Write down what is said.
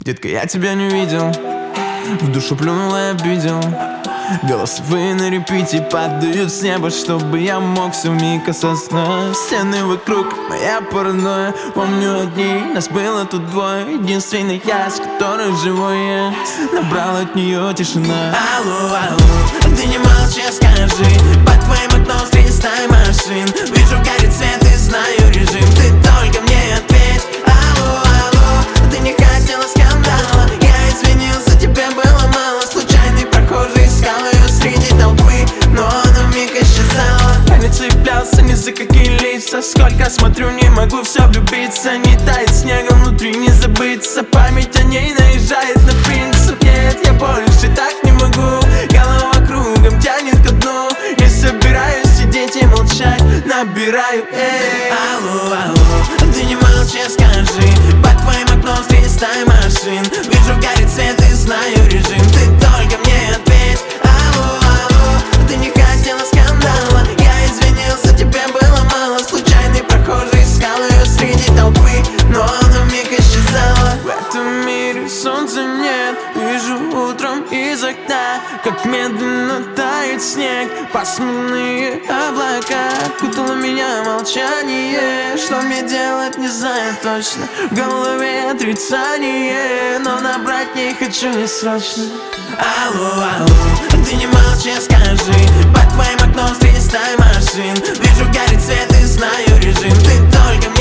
Детка, я тебя не видел, в душу плюнул и обидел. Голосовые на репите падают с неба, чтобы я мог всю миг осознать. Стены вокруг, моя паранойя. Помню одни, нас было тут двое. Единственный я, с которой живой я. Набрал от нее тишина. Алло, алло, ты не молчи, скажи. Под твоим окном фристайл машин. Вижу, горит свет и знаю режим. Ты только мне ответь. Алло, алло, ты не хотела скандала. Я извинился, тебе было мало. Случайный прохожий искал ее среди толпы, но она вмиг исчезала. Я не цеплялся ни за какие лица. Сколько смотрю, не могу все влюбиться. Не тает снегом внутри, не забыться. Память о ней наезжает на принцип. Нет, я больше так не могу. Голова кругом тянет ко дну. Не собираюсь сидеть и молчать. Набираю, эй. Алло, алло, ты не молчи, скажи. Под твоим окном фристайл машин. Вижу, горит свет и знаю режим. Ты только мне ответь. Алло, алло, ты не хотела скандала. Я извинился, тебе было мало. Случайный прохожий искал ее среди толпы, но она вмиг исчезала. В этом мире солнца нет. Вижу утром из окна, как медленно тает снег. Пасмурные облака окутало меня молчание. Что мне делать, не знаю точно. В голове отрицание, но набрать не хочу не срочно. Алло, алло, ты не молчи, скажи. Под твоим окном фристайл машин. Вижу, горит свет и знаю режим. Ты только мне